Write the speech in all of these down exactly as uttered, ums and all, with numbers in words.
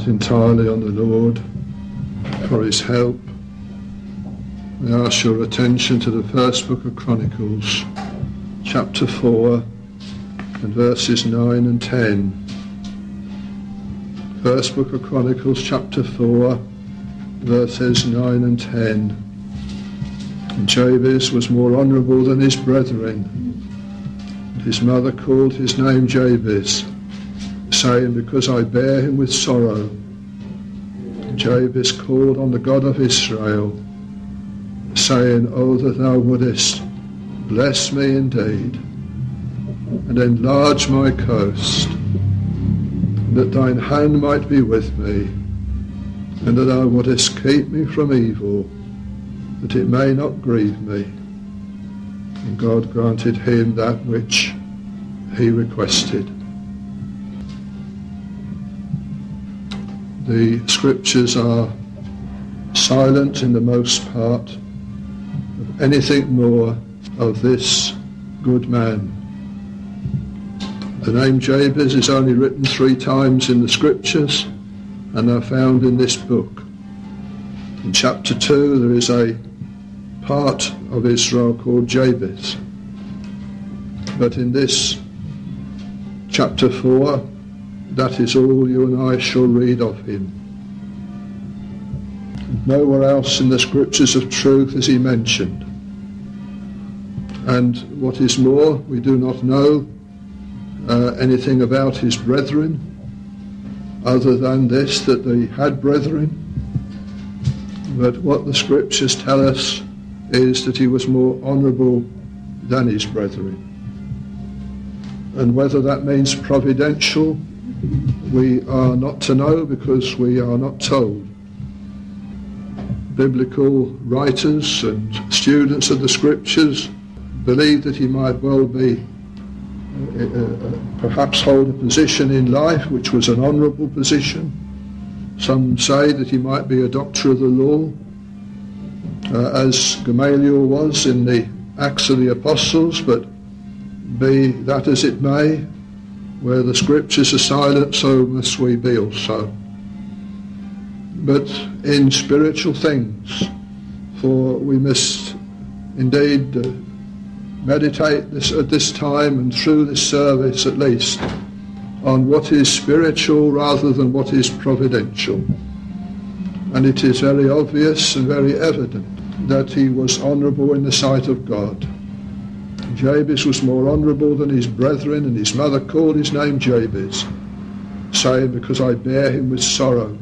entirely on the Lord for his help. I ask your attention to the first book of Chronicles, chapter four, and verses nine and ten. First book of Chronicles, chapter four, verses nine and ten. And Jabez was more honourable than his brethren. And his mother called his name Jabez, saying, because I bear him with sorrow. And Jabez called on the God of Israel, saying, oh, that thou wouldest bless me indeed, and enlarge my coast, and that thine hand might be with me, and that thou wouldest keep me from evil, that it may not grieve me. And God granted him that which he requested. The scriptures are silent in the most part of anything more of this good man. The name Jabez is only written three times in the scriptures and are found in this book. In chapter two there is a part of Israel called Jabez. But in this chapter four, that is all you and I shall read of him. Nowhere else in the scriptures of truth is he mentioned. And what is more, we do not know uh, anything about his brethren, other than this, that they had brethren. But what the scriptures tell us is that he was more honourable than his brethren. And whether that means providential, we are not to know, because we are not told. Biblical writers and students of the scriptures believe that he might well be, uh, uh, perhaps hold a position in life which was an honourable position. Some say that he might be a doctor of the law, uh, as Gamaliel was in the Acts of the Apostles, but be that as it may, where the scriptures are silent, so must we be also. But in spiritual things, for we must indeed uh, meditate this at this time and through this service at least on what is spiritual rather than what is providential. And it is very obvious and very evident that he was honourable in the sight of God. Jabez was more honourable than his brethren, and his mother called his name Jabez, saying, because I bear him with sorrow.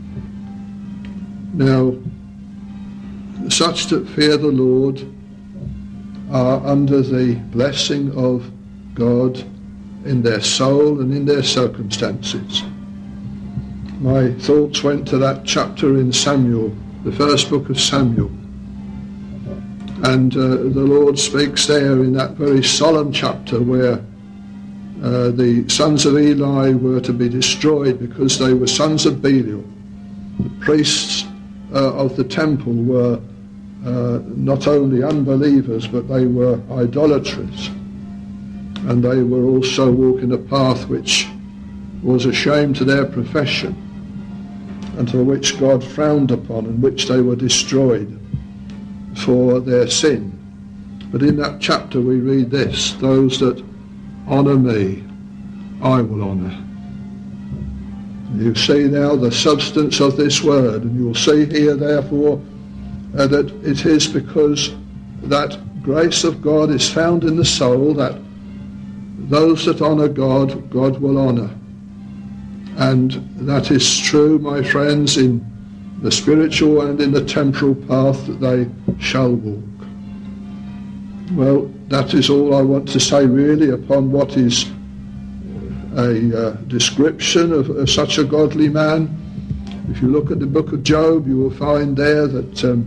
Now, such that fear the Lord are under the blessing of God in their soul and in their circumstances. My thoughts went to that chapter in Samuel, the first book of Samuel. And uh, the Lord speaks there in that very solemn chapter where uh, the sons of Eli were to be destroyed because they were sons of Belial. The priests uh, of the temple were uh, not only unbelievers, but they were idolaters. And they were also walking a path which was a shame to their profession, and to which God frowned upon, and which they were destroyed for their sin. But in that chapter we read this: those that honour me, I will honour. You see now the substance of this word, and you'll see here therefore uh, that it is because that grace of God is found in the soul that those that honour God, God will honour. And that is true, my friends, in the spiritual and in the temporal path that they shall walk. Well, that is all I want to say really upon what is a uh, description of, of such a godly man. If you look at the book of Job, you will find there that um,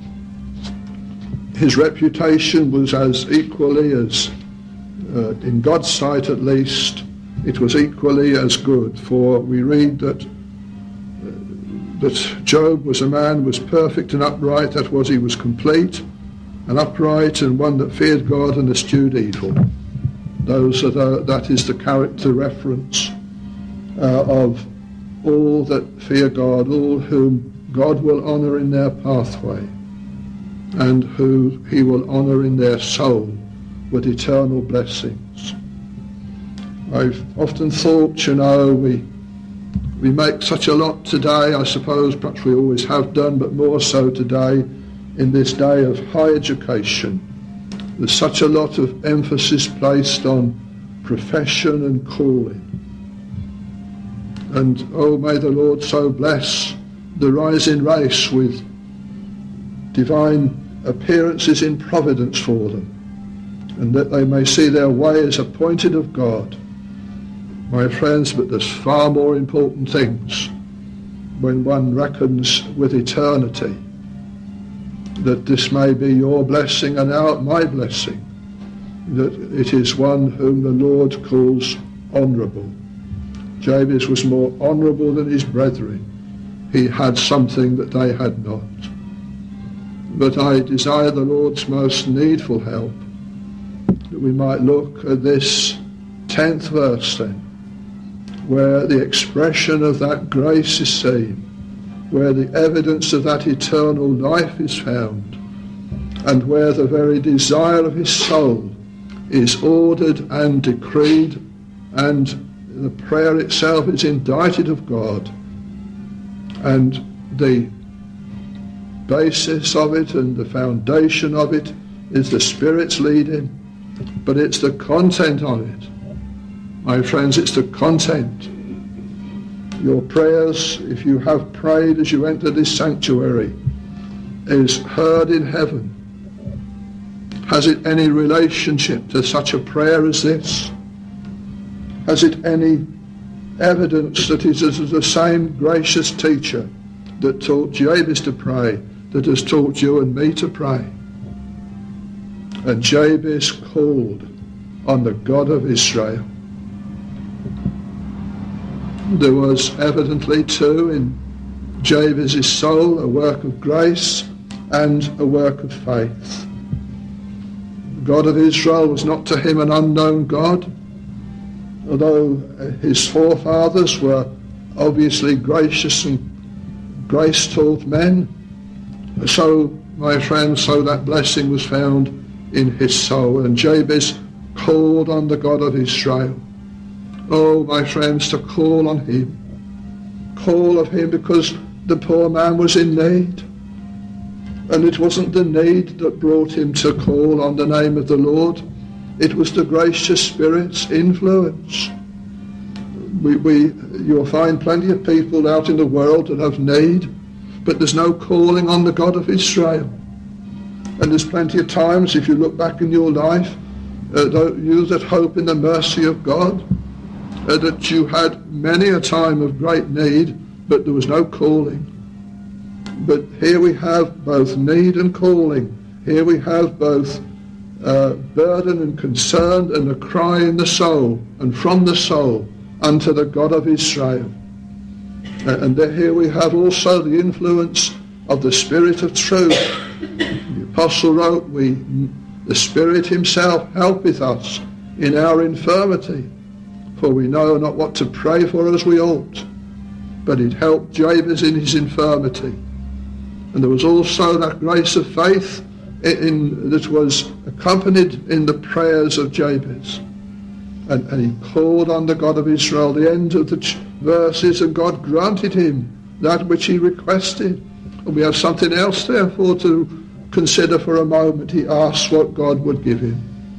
his reputation was as equally as, uh, in God's sight at least, it was equally as good. For we read that that Job was a man who was perfect and upright, that was, he was complete and upright, and one that feared God and eschewed evil. Those are the, that is the character reference uh, of all that fear God, all whom God will honour in their pathway, and who he will honour in their soul with eternal blessings. I've often thought, you know, we we make such a lot today, I suppose, perhaps we always have done, but more so today, in this day of high education. There's such a lot of emphasis placed on profession and calling. And oh, may the Lord so bless the rising race with divine appearances in providence for them, and that they may see their way as appointed of God. My friends, but there's far more important things when one reckons with eternity, that this may be your blessing and our, my blessing, that it is one whom the Lord calls honourable. Jabez was more honourable than his brethren. He had something that they had not. But I desire the Lord's most needful help, that we might look at this tenth verse then, where the expression of that grace is seen, where the evidence of that eternal life is found, and where the very desire of his soul is ordered and decreed, and the prayer itself is indited of God, and the basis of it and the foundation of it is the Spirit's leading, but it's the content of it. My friends, it's the content. Your prayers, if you have prayed as you enter this sanctuary, is heard in heaven. Has it any relationship to such a prayer as this? Has it any evidence that it is the same gracious teacher that taught Jabez to pray that has taught you and me to pray? And Jabez called on the God of Israel. There was evidently too in Jabez's soul a work of grace and a work of faith. The God of Israel was not to him an unknown God, although his forefathers were obviously gracious and grace-taught men. So, my friends, so that blessing was found in his soul. And Jabez called on the God of Israel. Oh, my friends, to call on him. Call of him because the poor man was in need. And it wasn't the need that brought him to call on the name of the Lord. It was the gracious Spirit's influence. We, we, you'll find plenty of people out in the world that have need, but there's no calling on the God of Israel. And there's plenty of times, if you look back in your life, uh, you that hope in the mercy of God, uh, that you had many a time of great need, but there was no calling. But here we have both need and calling. Here we have both uh, burden and concern and a cry in the soul, and from the soul unto the God of Israel. Uh, and here we have also the influence of the Spirit of truth. The Apostle wrote, "We, the Spirit himself helpeth us in our infirmity, for we know not what to pray for as we ought." But it helped Jabez in his infirmity. And there was also that grace of faith in, in, that was accompanied in the prayers of Jabez. And, and he called on the God of Israel. The end of the ch- verses, and God granted him that which he requested. And we have something else, therefore, to consider for a moment. He asked what God would give him.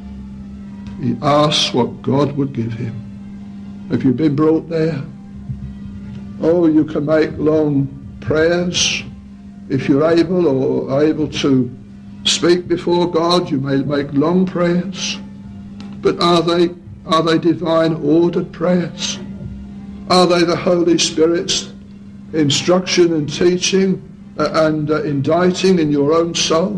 He asked what God would give him. Have you been brought there? Oh, you can make long prayers. If you're able or able to speak before God, you may make long prayers. But are they are they divine ordered prayers? Are they the Holy Spirit's instruction and teaching uh, and uh, inditing in your own soul?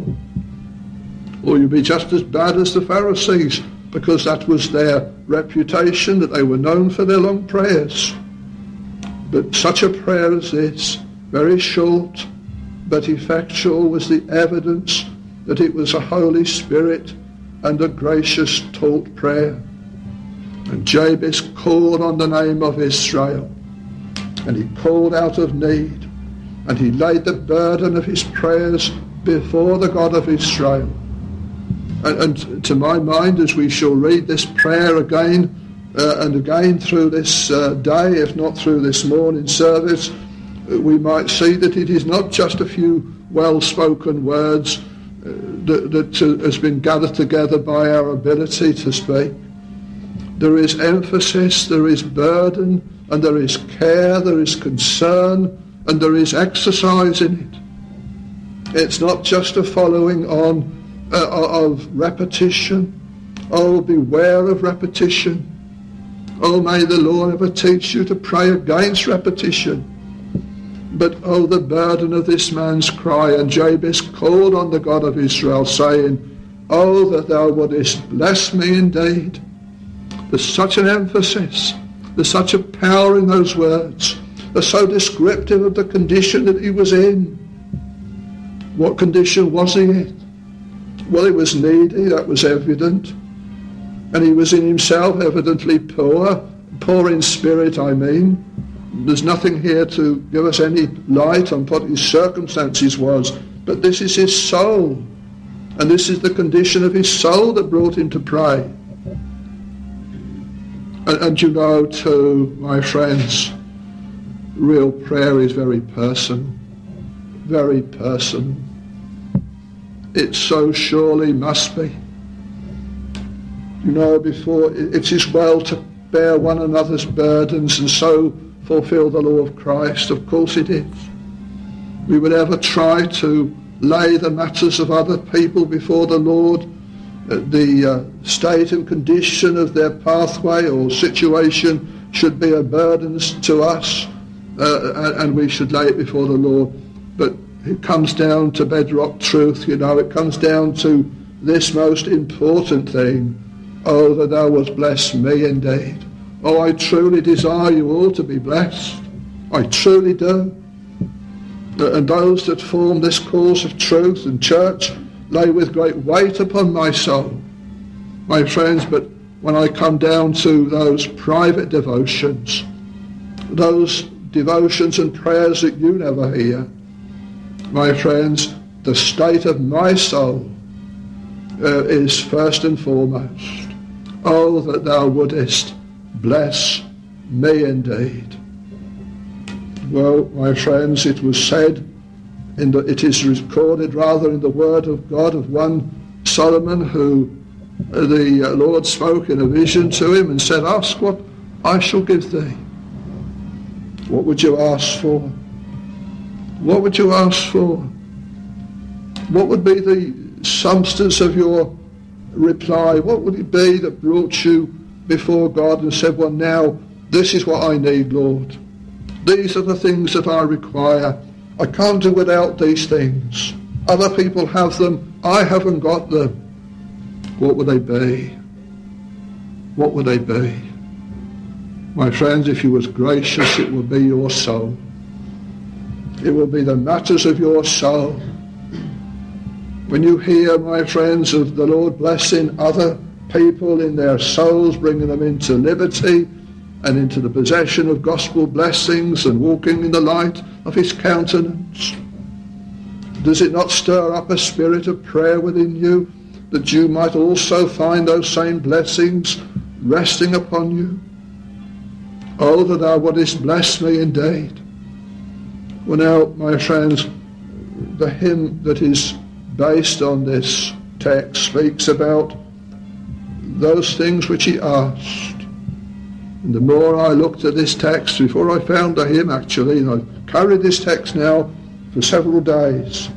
Or you'll be just as bad as the Pharisees, because that was their reputation, that they were known for their long prayers. But such a prayer as this, very short but effectual, was the evidence that it was a Holy Spirit and a gracious taught prayer. And Jabez called on the name of Israel. and he called out of need, and he laid the burden of his prayers before the God of Israel. And, and to my mind, as we shall read this prayer again uh, and again through this uh, day, if not through this morning service, we might see that it is not just a few well-spoken words uh, that, that uh, has been gathered together by our ability to speak. There is emphasis, there is burden, and there is care, there is concern, and there is exercise in it. It's not just a following on uh, of repetition. Oh, beware of repetition. Oh, may the Lord ever teach you to pray against repetition. But oh, the burden of this man's cry. And Jabez called on the God of Israel, saying, oh, that thou wouldest bless me indeed. There's such an emphasis. There's such a power in those words. They're so descriptive of the condition that he was in. What condition was he in? Well, he was needy, that was evident. And he was in himself evidently poor, poor in spirit, I mean. There's nothing here to give us any light on what his circumstances was, but this is his soul. And this is the condition of his soul that brought him to pray. And, and you know, too, my friends, real prayer is very personal, very personal. It so surely must be. You know, before it is well to bear one another's burdens and so fulfill the law of Christ. Of course it is. We would ever try to lay the matters of other people before the Lord, the uh, state and condition of their pathway or situation should be a burden to us, uh, and we should lay it before the Lord. But it comes down to bedrock truth, you know. It comes down to this most important thing. Oh, that thou wouldst bless me indeed. Oh, I truly desire you all to be blessed. I truly do. And those that form this cause of truth and church lay with great weight upon my soul, my friends. But when I come down to those private devotions, those devotions and prayers that you never hear, my friends, the state of my soul uh, is first and foremost. Oh, that thou wouldest bless me indeed. Well, my friends, it was said, in the, it is recorded rather in the word of God of one Solomon, who uh, the uh, Lord spoke in a vision to him and said, ask what I shall give thee. What would you ask for? What would you ask for? What would be the substance of your reply? What would it be that brought you before God and said, well, now this is what I need, Lord. These are the things that I require. I can't do without these things. Other people have them. I haven't got them. What would they be? What would they be? My friends, if you was gracious, it would be your soul. It will be the matters of your soul. When you hear, my friends, of the Lord blessing other people in their souls, bringing them into liberty and into the possession of gospel blessings and walking in the light of his countenance, does it not stir up a spirit of prayer within you, that you might also find those same blessings resting upon you? Oh, that thou wouldest bless me indeed. Well, now, my friends, the hymn that is based on this text speaks about those things which he asked. And the more I looked at this text, before I found the hymn actually, and I've carried this text now for several days.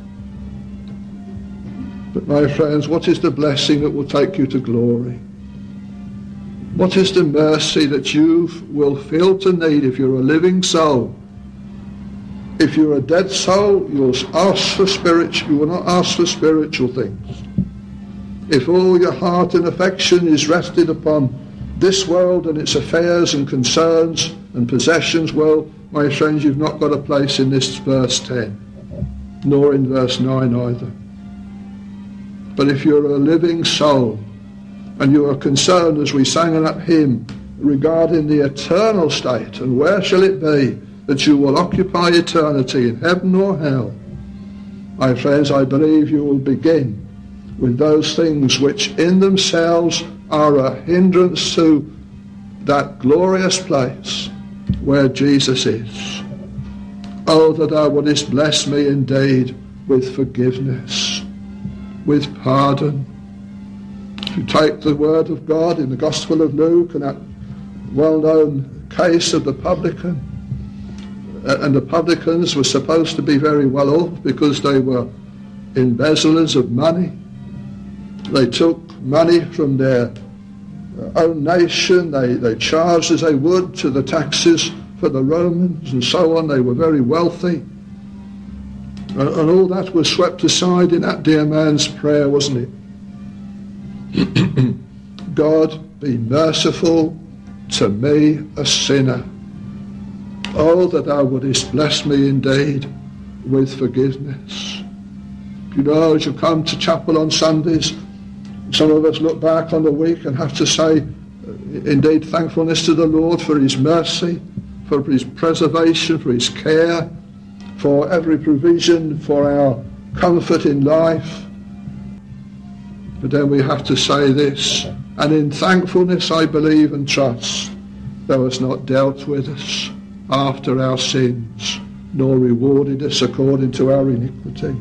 But my friends, what is the blessing that will take you to glory? What is the mercy that you will feel to need if you're a living soul? If you're a dead soul, you'll ask for spiritual, you will not ask for spiritual things. If all your heart and affection is rested upon this world and its affairs and concerns and possessions, well, my friends, you've not got a place in this verse ten, nor in verse nine either. But if you're a living soul and you are concerned, as we sang in that hymn, regarding the eternal state, and where shall it be, that you will occupy eternity in heaven or hell, my friends, I believe you will begin with those things which in themselves are a hindrance to that glorious place where Jesus is. Oh, that thou wouldest bless me indeed with forgiveness, with pardon. If you take the word of God in the Gospel of Luke and that well-known case of the publican, and the publicans were supposed to be very well off because they were embezzlers of money. They took money from their own nation, they, they charged as they would to the taxes for the Romans and so on. They were very wealthy. And, and all that was swept aside in that dear man's prayer, wasn't it? God, be merciful to me, a sinner. Oh, that thou wouldest bless me indeed with forgiveness. You know, as you come to chapel on Sundays, some of us look back on the week and have to say, indeed, thankfulness to the Lord for his mercy, for his preservation, for his care, for every provision, for our comfort in life. But then we have to say this, and in thankfulness I believe and trust thou hast not dealt with us after our sins, nor rewarded us according to our iniquity.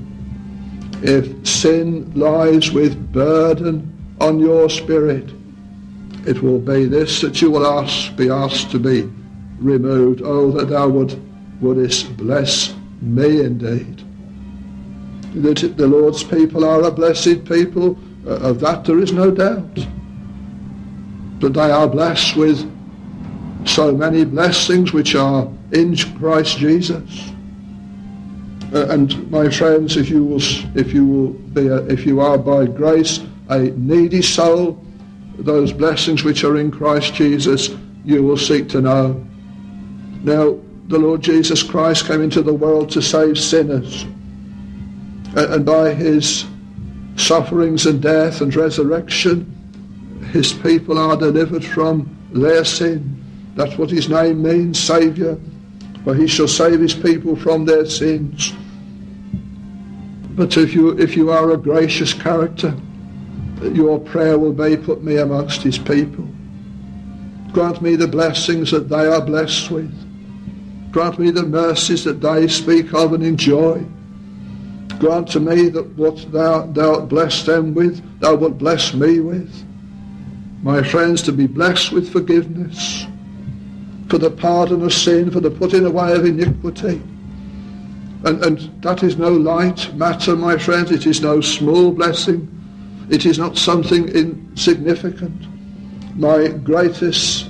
If sin lies with burden on your spirit, it will be this, that you will ask, be asked to be removed. Oh, that thou would, wouldest bless me indeed. That the Lord's people are a blessed people, uh, of that there is no doubt. But they are blessed with so many blessings which are in Christ Jesus. Uh, and my friends, if you will, if you will be, a, if you are by grace a needy soul, those blessings which are in Christ Jesus, you will seek to know. Now, the Lord Jesus Christ came into the world to save sinners, uh, and by his sufferings and death and resurrection, his people are delivered from their sin. That's what his name means, Saviour. For he shall save his people from their sins. But if you if you are a gracious character, your prayer will be, put me amongst his people. Grant me the blessings that they are blessed with. Grant me the mercies that they speak of and enjoy. Grant to me that what thou thou bless them with, thou wilt bless me with. My friends, to be blessed with forgiveness, for the pardon of sin, for the putting away of iniquity. And, and that is no light matter, my friends. It is no small blessing. It is not something insignificant. My greatest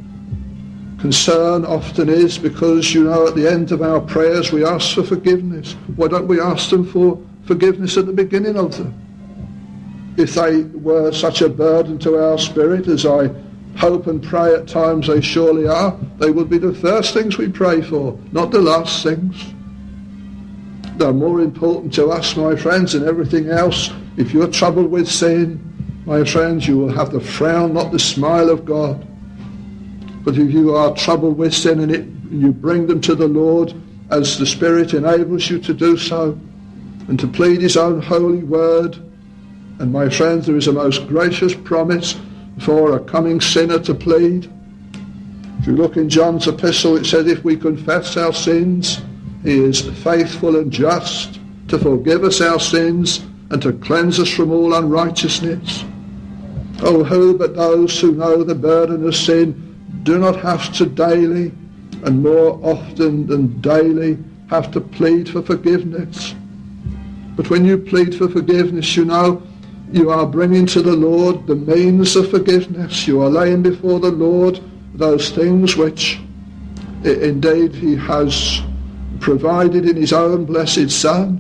concern often is because, you know, at the end of our prayers we ask for forgiveness. Why don't we ask them for forgiveness at the beginning of them? If they were such a burden to our spirit, as I hope and pray at times they surely are, they would be the first things we pray for, not the last things. They're more important to us, my friends, than everything else. If you're troubled with sin, my friends, you will have the frown, not the smile of God. But if you are troubled with sin and it, you bring them to the Lord as the Spirit enables you to do so, and to plead his own holy word, and my friends, there is a most gracious promise for a coming sinner to plead. If you look in John's epistle, it says, if we confess our sins, he is faithful and just to forgive us our sins and to cleanse us from all unrighteousness. Oh, who but those who know the burden of sin do not have to daily and more often than daily have to plead for forgiveness. But when you plead for forgiveness, you know, you are bringing to the Lord the means of forgiveness. You are laying before the Lord those things which indeed he has provided in his own blessed Son.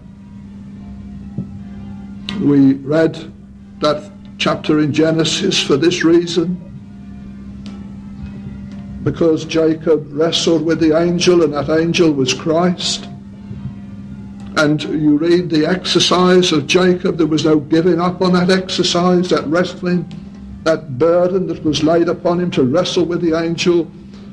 We read that chapter in Genesis for this reason, because Jacob wrestled with the angel, and that angel was Christ. And you read the exercise of Jacob. There was no giving up on that exercise, that wrestling, that burden that was laid upon him to wrestle with the angel.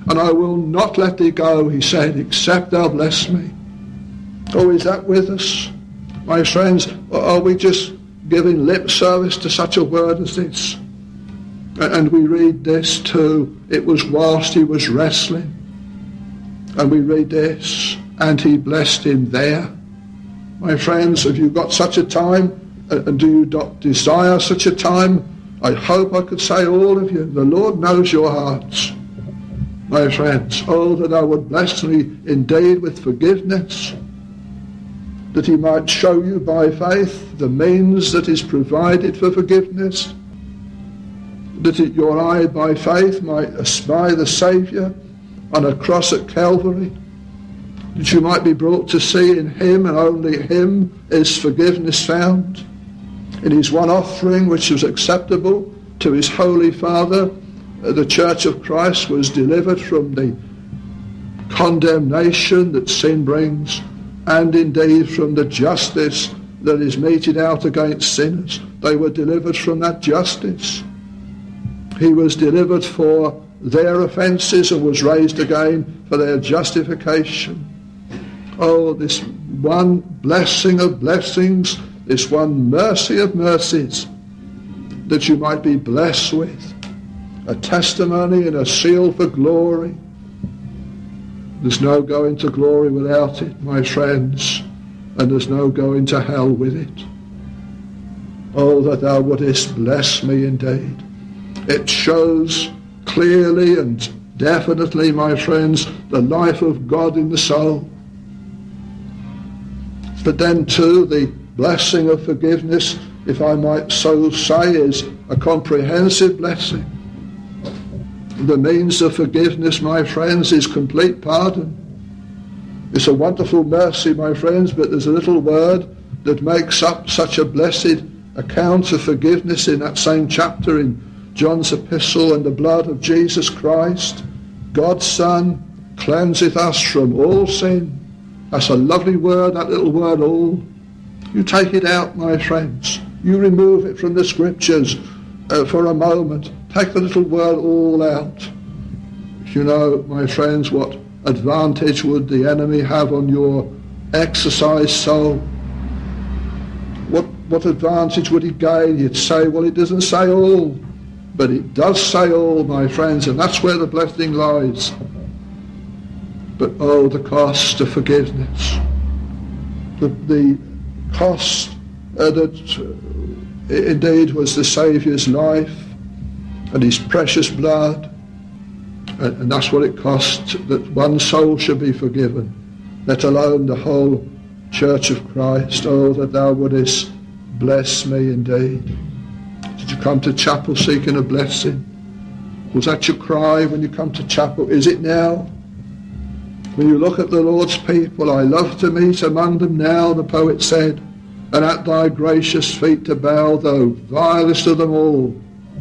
and I will not let thee go, he said, except thou bless me. Oh, is that with us, my friends? Or are we just giving lip service to such a word as this? And we read this too, it was whilst he was wrestling. And we read this, and he blessed him there. My friends, have you got such a time? And do you not desire such a time? I hope I could say all of you, the Lord knows your hearts. My friends, oh, that I would bless me indeed with forgiveness, that he might show you by faith the means that is provided for forgiveness, that it, your eye by faith might espy the Saviour on a cross at Calvary, that you might be brought to see in him and only him is forgiveness found. In his one offering which was acceptable to his Holy Father, the Church of Christ was delivered from the condemnation that sin brings, and indeed from the justice that is meted out against sinners. They were delivered from that justice. He was delivered for their offences and was raised again for their justification. Oh, this one blessing of blessings, this one mercy of mercies, that you might be blessed with, a testimony and a seal for glory. There's no going to glory without it, my friends, and there's no going to hell with it. Oh, that thou wouldest bless me indeed. It shows clearly and definitely, my friends, the life of God in the soul. But then too, the blessing of forgiveness, if I might so say, is a comprehensive blessing. The means of forgiveness, my friends, is complete pardon. It's a wonderful mercy, my friends, but there's a little word that makes up such a blessed account of forgiveness in that same chapter in John's epistle, and the blood of Jesus Christ, God's Son, cleanseth us from all sin. That's a lovely word, that little word all. You take it out, my friends. You remove it from the scriptures uh, for a moment. Take the little word all out. You know, my friends, what advantage would the enemy have on your exercised soul? What, what advantage would he gain? You'd say, well, it doesn't say all. But it does say all, my friends, and that's where the blessing lies. But oh, the cost of forgiveness. The, the cost uh, that uh, indeed was the Saviour's life and his precious blood. And, and that's what it cost, that one soul should be forgiven, let alone the whole Church of Christ. Oh, that thou wouldest bless me indeed. Did you come to chapel seeking a blessing? Was that your cry when you come to chapel? Is it now? When you look at the Lord's people, I love to meet among them now, the poet said, and at thy gracious feet to bow, though vilest of them all.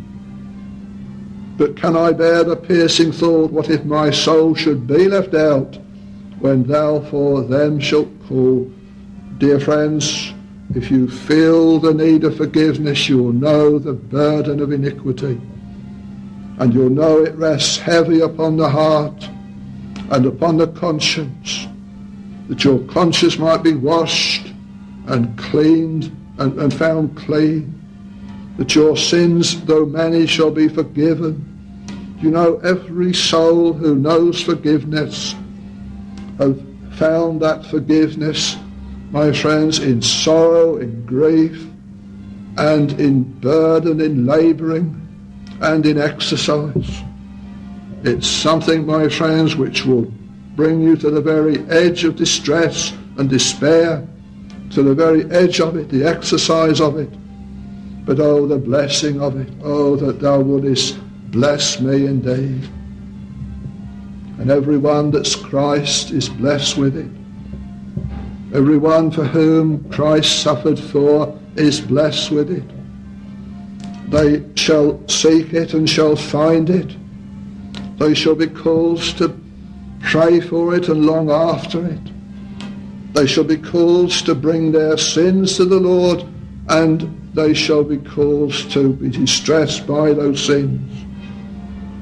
But can I bear the piercing thought, what if my soul should be left out, when thou for them shalt call? Dear friends, if you feel the need of forgiveness, you will know the burden of iniquity, and you'll know it rests heavy upon the heart and upon the conscience, that your conscience might be washed and cleaned and, and found clean, that your sins, though many, shall be forgiven. You know, every soul who knows forgiveness have found that forgiveness, my friends, in sorrow, in grief, and in burden, in labouring, and in exercise. It's something, my friends, which will bring you to the very edge of distress and despair, to the very edge of it, the exercise of it. But oh, the blessing of it. Oh, that thou wouldest bless me indeed. And everyone that's Christ is blessed with it. Everyone for whom Christ suffered for is blessed with it. They shall seek it and shall find it. They shall be called to pray for it and long after it. They shall be called to bring their sins to the Lord, and they shall be called to be distressed by those sins.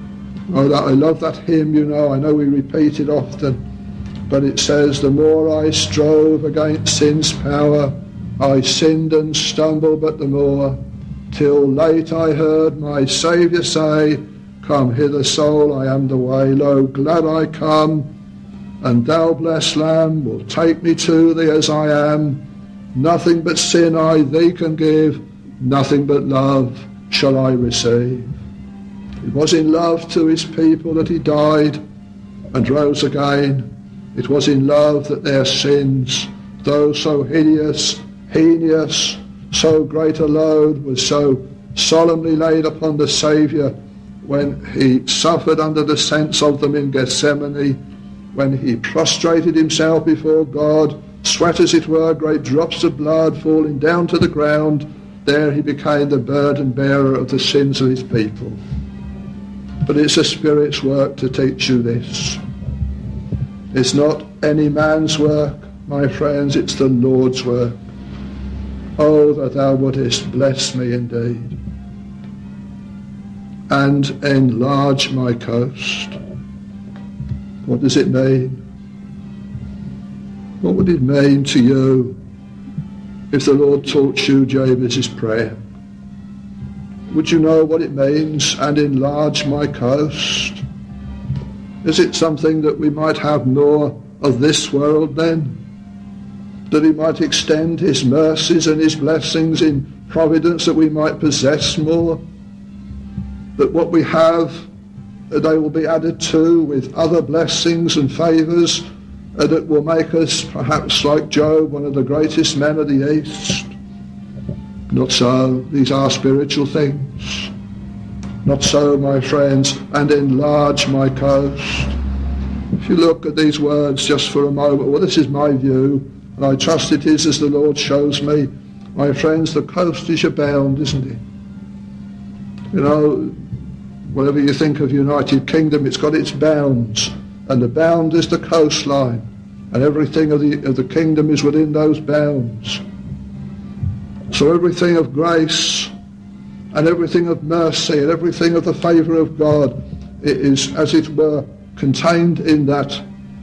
Oh, that, I love that hymn, you know. I know we repeat it often. But it says, the more I strove against sin's power, I sinned and stumbled but the more, till late I heard my Saviour say, come hither, soul, I am the way. Lo, glad I come, and thou, blessed Lamb, will take me to thee as I am. Nothing but sin I thee can give, nothing but love shall I receive. It was in love to his people that he died and rose again. It was in love that their sins, though so hideous, heinous, so great a load, was so solemnly laid upon the Saviour when he suffered under the sense of them in Gethsemane, when he prostrated himself before God, sweat as it were, great drops of blood falling down to the ground. There he became the burden bearer of the sins of his people. But it's the Spirit's work to teach you this. It's not any man's work, my friends, it's the Lord's work. Oh, that thou wouldest bless me indeed, and enlarge my coast. What does it mean? What would it mean to you if the Lord taught you Jabez's prayer? Would you know what it means, and enlarge my coast? Is it something that we might have more of this world then? That he might extend his mercies and his blessings in providence, that we might possess more? That what we have, they will be added to with other blessings and favours, and that will make us perhaps like Job, one of the greatest men of the East? Not so. These are spiritual things. Not so, my friends, and enlarge my coast. If you look at these words just for a moment, well, this is my view, and I trust it is as the Lord shows me. My friends, the coast is your bound, isn't it? You know, whatever you think of United Kingdom, it's got its bounds, and the bound is the coastline, and everything of the, of the kingdom is within those bounds. So everything of grace, and everything of mercy, and everything of the favour of God, it is, as it were, contained in that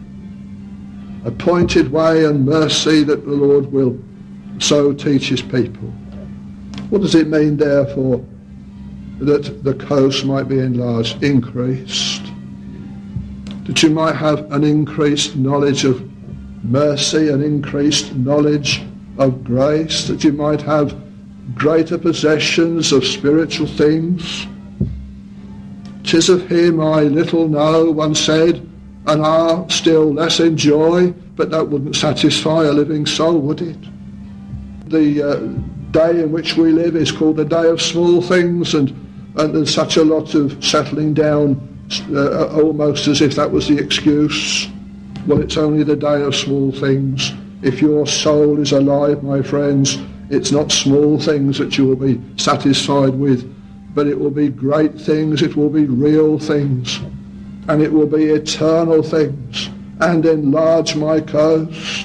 appointed way and mercy that the Lord will so teach his people. What does it mean, therefore, that the coast might be enlarged, increased? That you might have an increased knowledge of mercy, an increased knowledge of grace, that you might have greater possessions of spiritual things. "'Tis of him I little know," one said, "and I still less enjoy," but that wouldn't satisfy a living soul, would it? The uh, day in which we live is called the day of small things, and, and there's such a lot of settling down, uh, almost as if that was the excuse. Well, it's only the day of small things. If your soul is alive, my friends, it's not small things that you will be satisfied with, but it will be great things, it will be real things, and it will be eternal things. And enlarge my coast.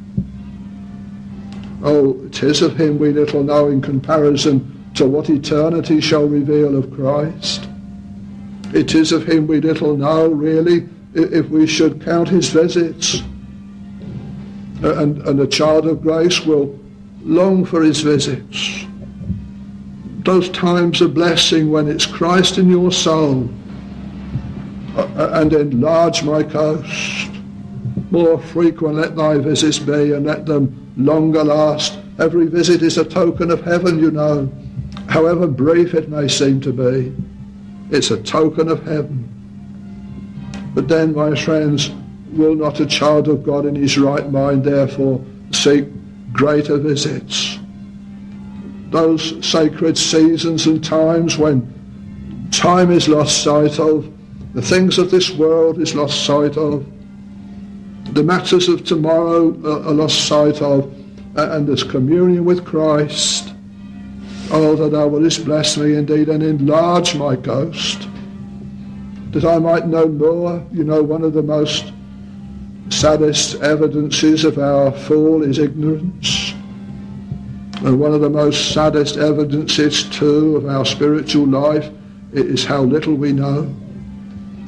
Oh, 'tis of him we little know in comparison to what eternity shall reveal of Christ. It is of him we little know, really, if we should count his visits. And, and a child of grace will long for his visits. Those times of blessing when it's Christ in your soul. And enlarge my coast. More frequent let thy visits be, and let them longer last. Every visit is a token of heaven, you know. However brief it may seem to be, it's a token of heaven. But then, my friends, will not a child of God in his right mind therefore seek greater visits? Those sacred seasons and times when time is lost sight of, the things of this world is lost sight of, the matters of tomorrow are lost sight of, and there's communion with Christ. Oh, that thou wouldest bless me indeed and enlarge my coast, that I might know more. You know, one of the most saddest evidences of our fall is ignorance. And one of the most saddest evidences, too, of our spiritual life is how little we know.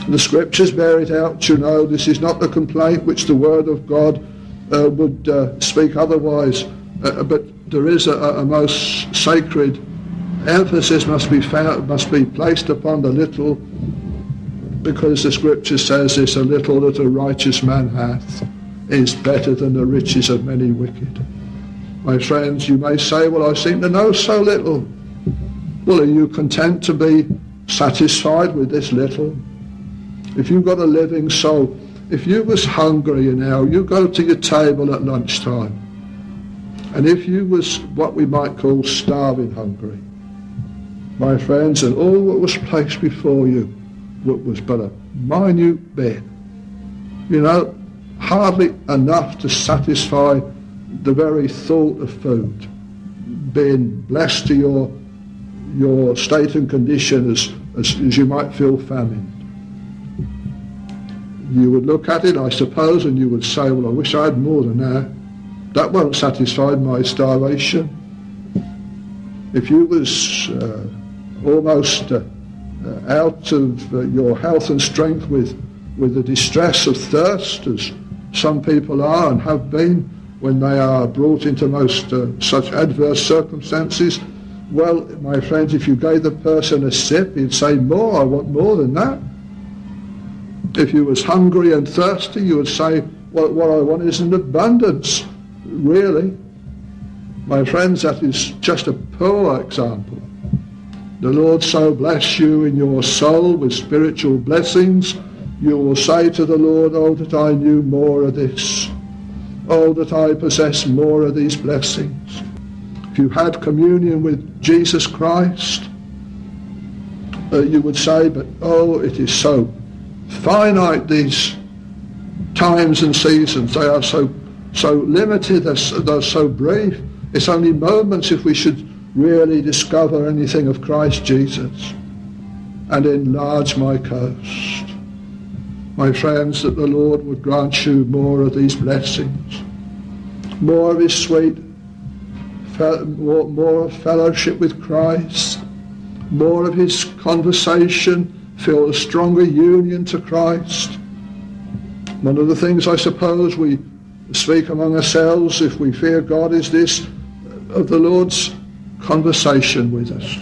The scriptures bear it out, you know. This is not the complaint which the word of God uh, would uh, speak otherwise. Uh, but there is a, a most sacred emphasis must be found, must be placed upon the little, because the scripture says this: a little that a righteous man hath is better than the riches of many wicked. My friends, you may say, well, I seem to know so little. Well, are you content to be satisfied with this little? If you've got a living soul, if you was hungry now, you go to your table at lunchtime, and if you was what we might call starving hungry, my friends, and all that was placed before you was but a minute bit, you know, hardly enough to satisfy the very thought of food, being blessed to your your state and condition as, as, as you might feel famine. You would look at it, I suppose, and you would say, well, I wish I had more than that. That won't satisfy my starvation. If you was uh, almost uh, uh, out of uh, your health and strength with, with the distress of thirst, as some people are and have been when they are brought into most uh, such adverse circumstances, well, my friends, if you gave the person a sip, he'd say, more, I want more than that. If you was hungry and thirsty, you would say, well, what I want is an abundance. Really? My friends, that is just a poor example. The Lord so bless you in your soul with spiritual blessings, you will say to the Lord, oh, that I knew more of this. Oh, that I possess more of these blessings. If you had communion with Jesus Christ, uh, you would say, but oh, it is so finite, these times and seasons. They are so so limited, they're, they're so brief. It's only moments if we should really discover anything of Christ Jesus and enlarge my coast. My friends, that the Lord would grant you more of these blessings, more of his sweet, more, more of fellowship with Christ, more of his conversation, feel a stronger union to Christ. One of the things I suppose we speak among ourselves, if we fear God, is this, of the Lord's conversation with us.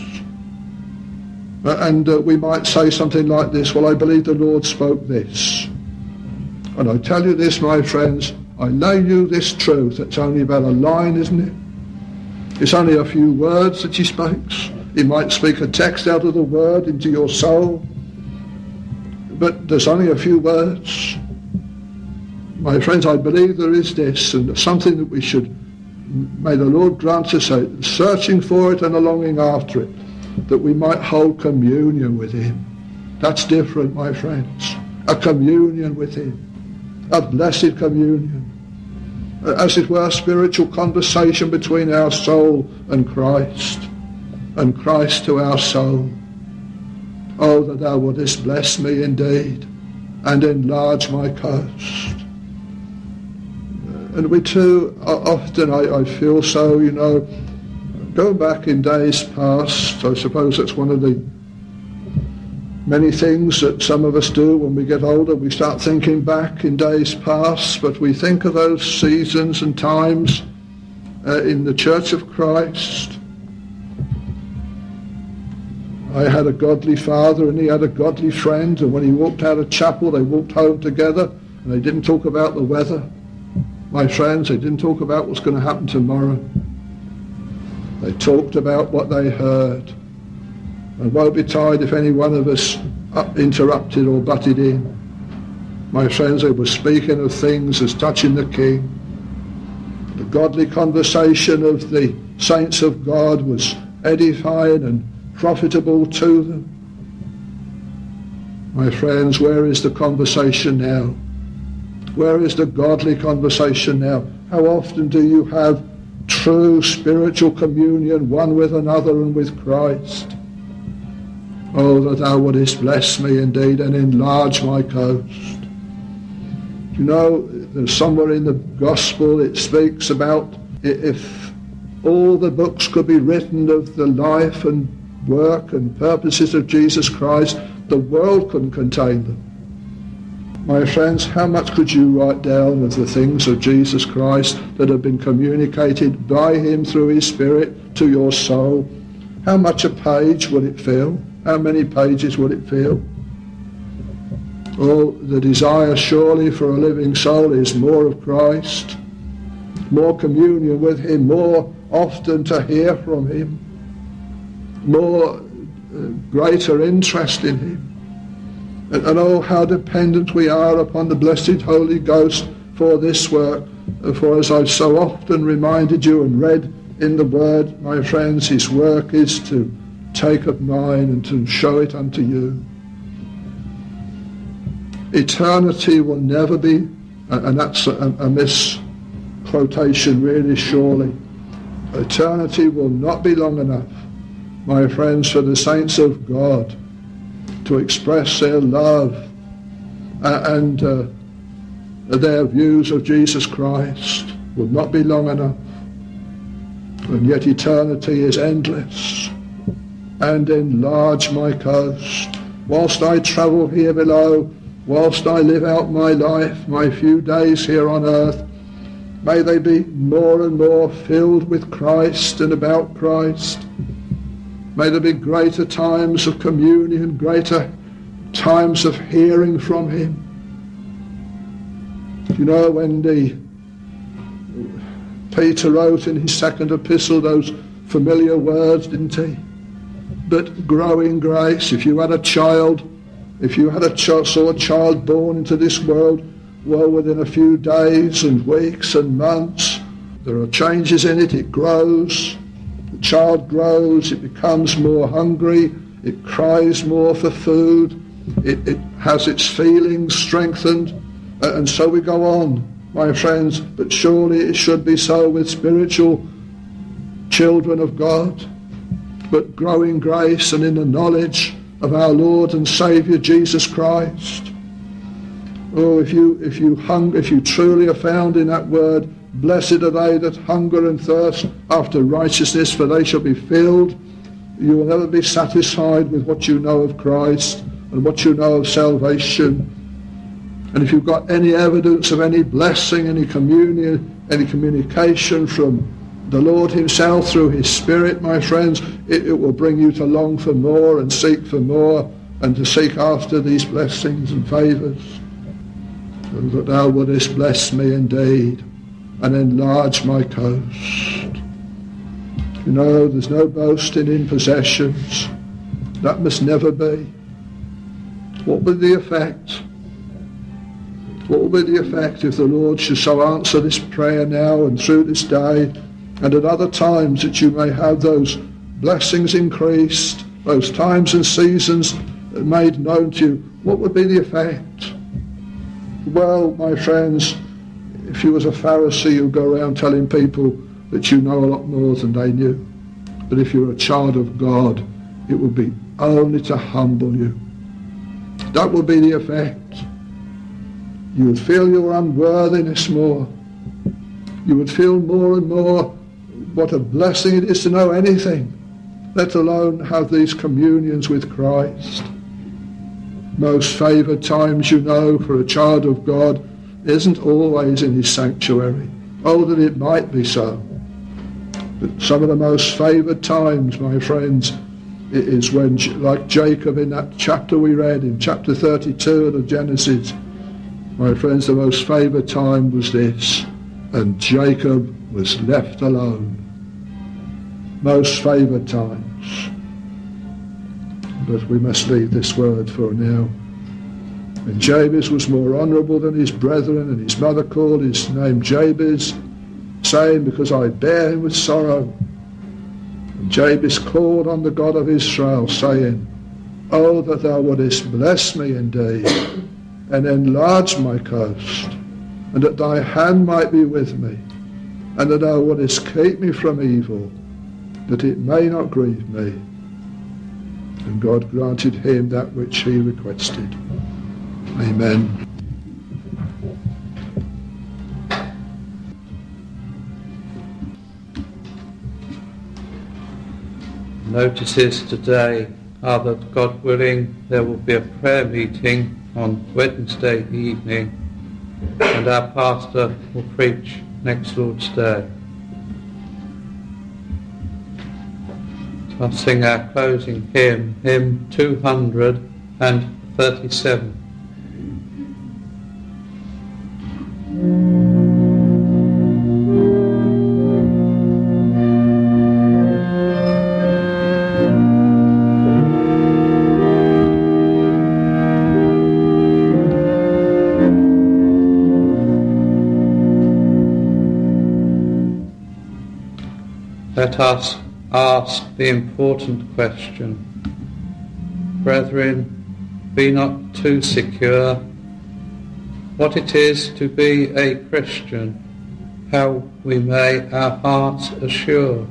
And uh, we might say something like this, well, I believe the Lord spoke this. And I tell you this, my friends, I lay you this truth, it's only about a line, isn't it? It's only a few words that he speaks. He might speak a text out of the word into your soul, but there's only a few words. My friends, I believe there is this, and something that we should, may the Lord grant us a searching for it and a longing after it, that we might hold communion with him. That's different, my friends. A communion with him. A blessed communion. As it were, a spiritual conversation between our soul and Christ, and Christ to our soul. Oh, that thou wouldest bless me indeed, and enlarge my coast. And we too, often I, I feel so, you know, go back in days past, I suppose that's one of the many things that some of us do when we get older. We start thinking back in days past, but we think of those seasons and times uh, in the Church of Christ. I had a godly father and he had a godly friend, and when he walked out of chapel, they walked home together, and they didn't talk about the weather. My friends, they didn't talk about what's going to happen tomorrow. They talked about what they heard. And woe betide if any one of us interrupted or butted in. My friends, they were speaking of things as touching the King. The godly conversation of the saints of God was edifying and profitable to them. My friends, where is the conversation now? Where is the godly conversation now? How often do you have true spiritual communion one with another and with Christ? Oh, that thou wouldest bless me indeed and enlarge my coast. You know, there's somewhere in the gospel it speaks about if all the books could be written of the life and work and purposes of Jesus Christ, the world couldn't contain them. My friends, how much could you write down of the things of Jesus Christ that have been communicated by him through his Spirit to your soul? How much a page would it fill? How many pages would it fill? Oh, the desire surely for a living soul is more of Christ, more communion with him, more often to hear from him, more uh, greater interest in him. And, and oh, how dependent we are upon the blessed Holy Ghost for this work. For as I've so often reminded you and read in the Word, my friends, his work is to take up mine and to show it unto you. Eternity will never be, and that's a, a misquotation really, surely. Eternity will not be long enough, my friends, for the saints of God to express their love and uh, their views of Jesus Christ. Will not be long enough. And yet eternity is endless. And enlarge my coast. Whilst I travel here below, whilst I live out my life, my few days here on earth, may they be more and more filled with Christ and about Christ. May there be greater times of communion, greater times of hearing from him. You know, when the Peter wrote in his second epistle those familiar words, didn't he? But grow in grace. If you had a child, if you had a ch- saw a child born into this world, well, within a few days and weeks and months, there are changes in it. It grows. The child grows, it becomes more hungry, it cries more for food, it, it has its feelings strengthened, uh, and so we go on, my friends. But surely it should be so with spiritual children of God. But grow in grace and in the knowledge of our Lord and Saviour Jesus Christ. Oh, if you if you hung, if you truly are found in that word, blessed are they that hunger and thirst after righteousness, for they shall be filled. You will never be satisfied with what you know of Christ and what you know of salvation. And if you've got any evidence of any blessing, any communion, any communication from the Lord himself through his Spirit, my friends, it, it will bring you to long for more and seek for more and to seek after these blessings and favours. And that thou wouldest bless me indeed and enlarge my coast. You know, there's no boasting in possessions. That must never be. What would the effect? What will be the effect if the Lord should so answer this prayer now and through this day, and at other times that you may have those blessings increased, those times and seasons made known to you? What would be the effect? Well, my friends, if you was a Pharisee, you'd go around telling people that you know a lot more than they knew. But if you're a child of God, it would be only to humble you. That would be the effect. You would feel your unworthiness more. You would feel more and more what a blessing it is to know anything, let alone have these communions with Christ. Most favoured times, you know, for a child of God isn't always in his sanctuary. Oh, that it might be so. But some of the most favoured times, my friends, it is when, like Jacob in that chapter we read, in chapter thirty-two of the Genesis, my friends, the most favoured time was this, and Jacob was left alone. Most favoured times. But we must leave this word for now. And Jabez was more honourable than his brethren, and his mother called his name Jabez, saying, because I bear him with sorrow. And Jabez called on the God of Israel, saying, Oh, that thou wouldest bless me indeed, and enlarge my coast, and that thy hand might be with me, and that thou wouldest keep me from evil, that it may not grieve me. And God granted him that which he requested. Amen. Notices today are that, God willing, there will be a prayer meeting on Wednesday evening, and our pastor will preach next Lord's Day. So I'll sing our closing hymn, hymn two hundred thirty-seven. Let us ask the important question. Brethren, be not too secure. What it is to be a Christian, how we may our hearts assure.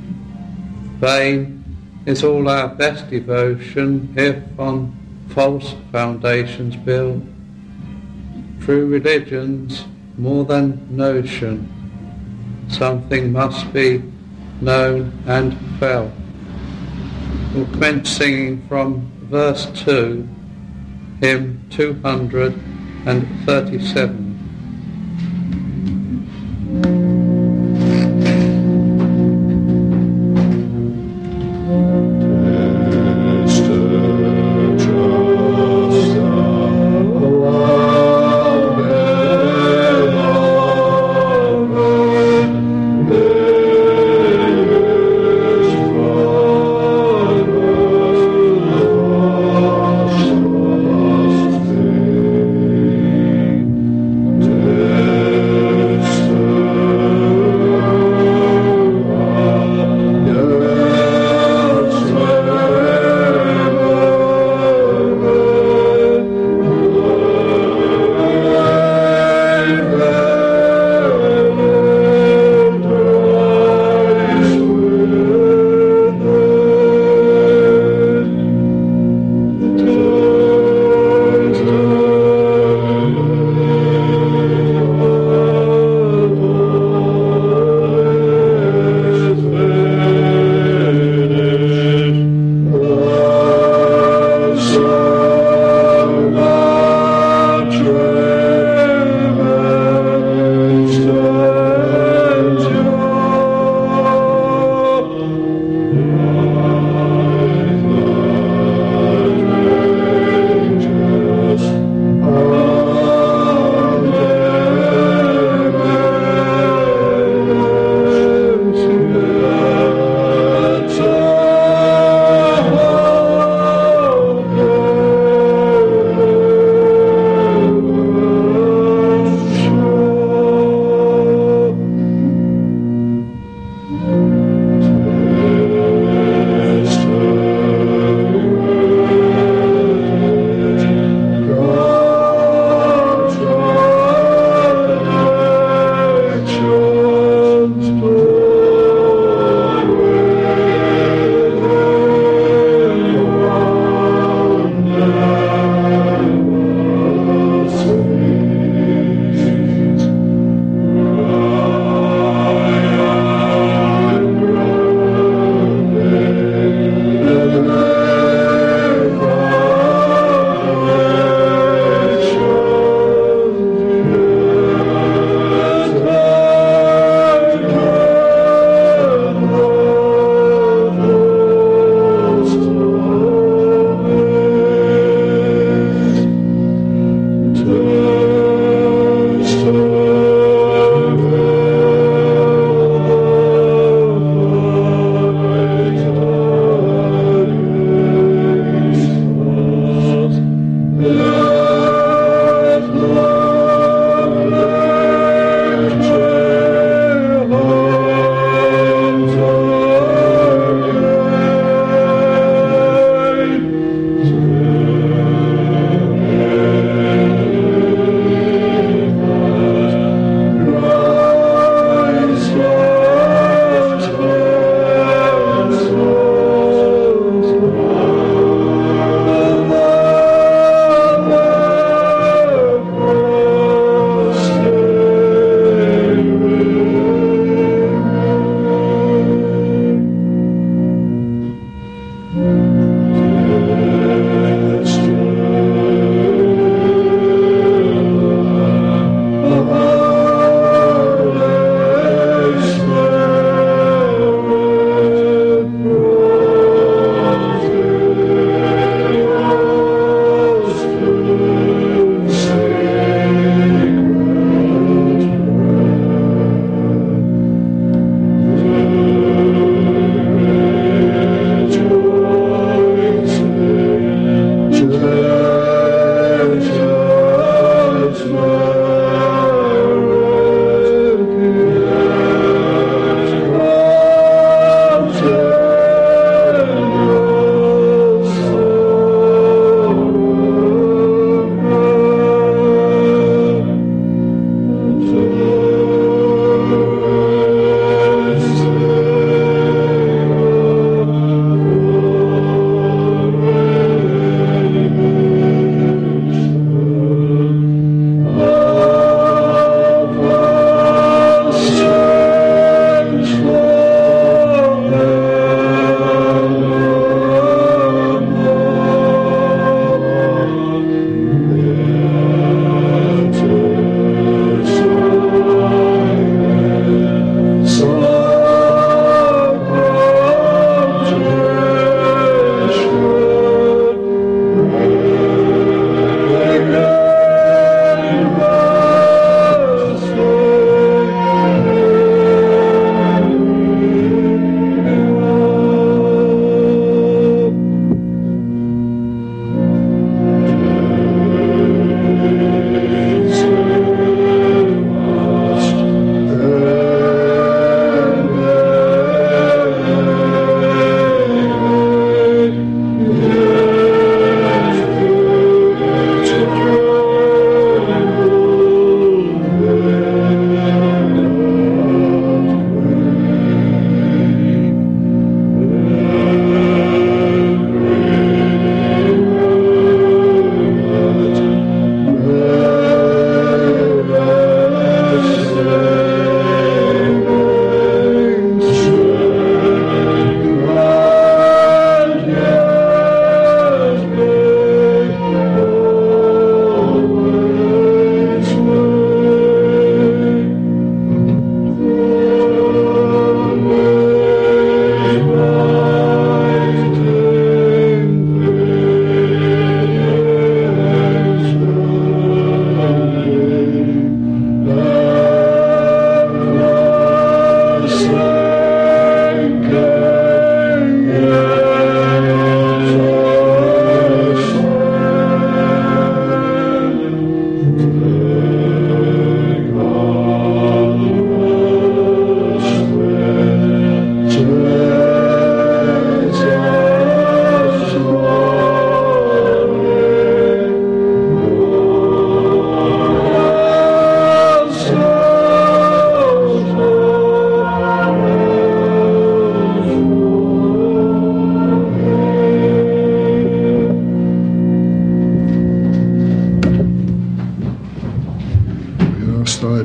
Vain is all our best devotion if on false foundations built. True religion's more than notion. Something must be known and felt. We'll commence singing from verse two, hymn two hundred thirty-seven.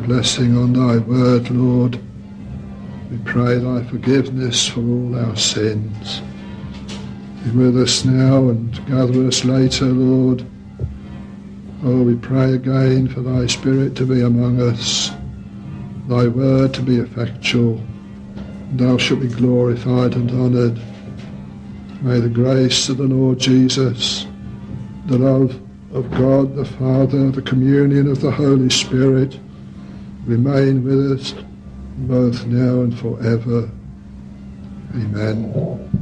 blessing on thy word, Lord. We pray thy forgiveness for all our sins. Be with us now and gather us later, Lord. Oh, we pray again for thy Spirit to be among us, thy word to be effectual, and thou shalt be glorified and honoured. May the grace of the Lord Jesus, the love of God the Father, the communion of the Holy Spirit remain with us both now and forever. Amen.